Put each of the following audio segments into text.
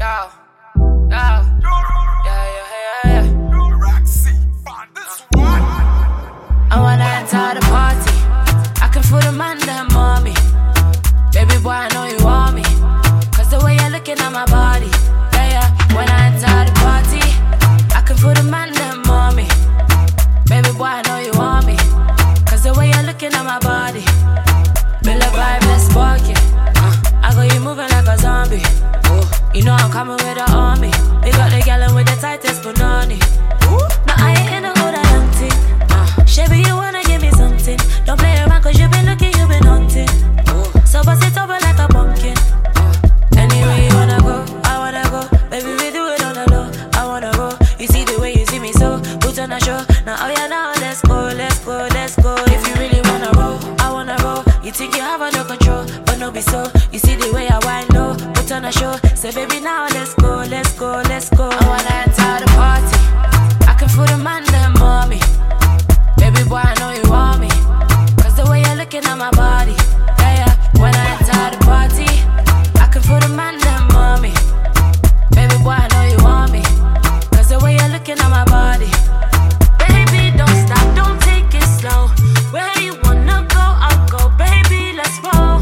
I wanna enter the party. I can feel the man them on me. Baby boy, I know you want me. Cause the way you're looking at my body. When I enter the party, I can feel the man them on me. Baby boy, I know you want me. Cause the way you're looking at my body. Feel the vibe, let's spark it. I got you moving like a zombie. You know I'm coming with the army. We got the gallon with the tightest banana. Now I ain't in the hood, I don't think. Shabby, you wanna give me something. Don't play around cause you been looking, you been hunting. So bust it over like a pumpkin. Anywhere you wanna go, I wanna go. Baby, we do it on the low, I wanna go. You see the way you see me so, put on a show. Now oh yeah, now let's go, let's go, let's go. If you really wanna roll, I wanna roll. You think you have no control, but no be so. You see the way I wind low, put on a show. Say baby, now let's go, let's go, let's go. I wanna enter the party. I can feel the man them on me. Baby boy, I know you want me. Cause the way you're looking at my body. When I enter the party, I can feel the man them on me. Baby boy, I know you want me. Cause the way you're looking at my body. Baby, don't stop, don't take it slow. Where you wanna go, I'll go. Baby, let's roll.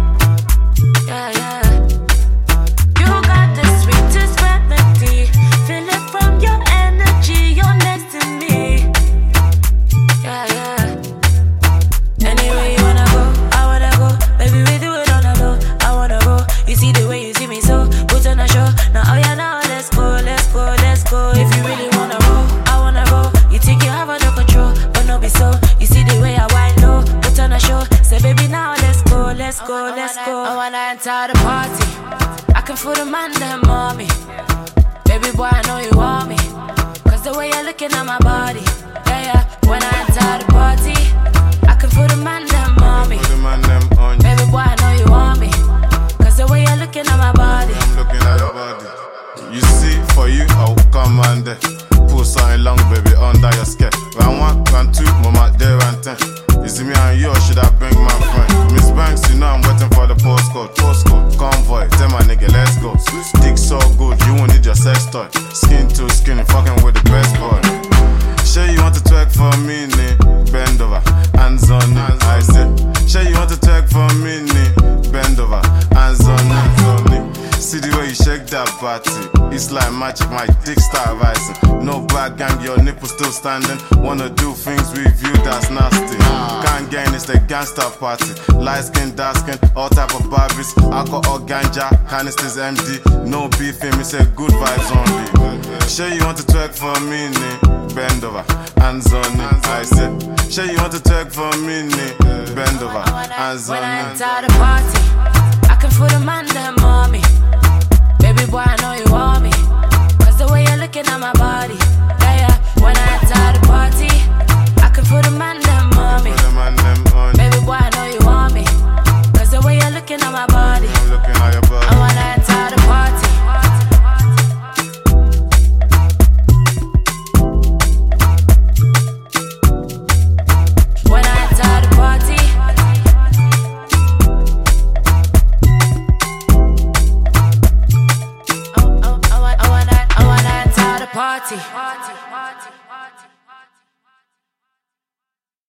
Yeah. You got the sweetest remedy. Feel it from your energy, you're next to me. Yeah. Anywhere you wanna go, I wanna go. Baby, we do it on the low, I wanna go. You see the way you see me so, put on a show. Now oh yeah, now let's go, let's go, let's go. If you really wanna roll, I wanna roll. You think you have no control, but no be so. You see the way I wind low, put on a show. Say baby, now let's go, let's go, let's go. I wanna enter the party. I can feel the man them on me. Baby boy, I know you want me. Cause the way you're looking at my body. When I enter the party, I can feel the man them on me. Baby boy, I know you want me. Cause the way you're looking at my body. I'm looking at your body. You see, for you, I'll come and pull something long, baby, under your skirt. Round 1, round 2, mama, there and 10. You see me and you, or should I bring my friend? Miss Banks, you know I'm waiting for the postcode. Convoy, tell my nigga, let's go. Dick so good, you won't need your sex toy. Skin to skin, fucking with the best boy. Sure you want to twerk for me, bend over, hands on it. I said, sure you want to twerk for me, bend over, hands on it. See the way you shake that body, it's like magic, my dick start rising. No bad gang, your nipple still standing. Wanna do things with you, that's nasty. Can't gain, it's the gangster party. Light skin, dark skin, all type of Barbies. Alcohol, ganja, canisters empty. No beefing, me say good vibes only. Sure you want to twerk for me, bend over, hands on it. I said, sure you want to twerk for me, bend over, hands on it. When I enter the party, I can feel the man them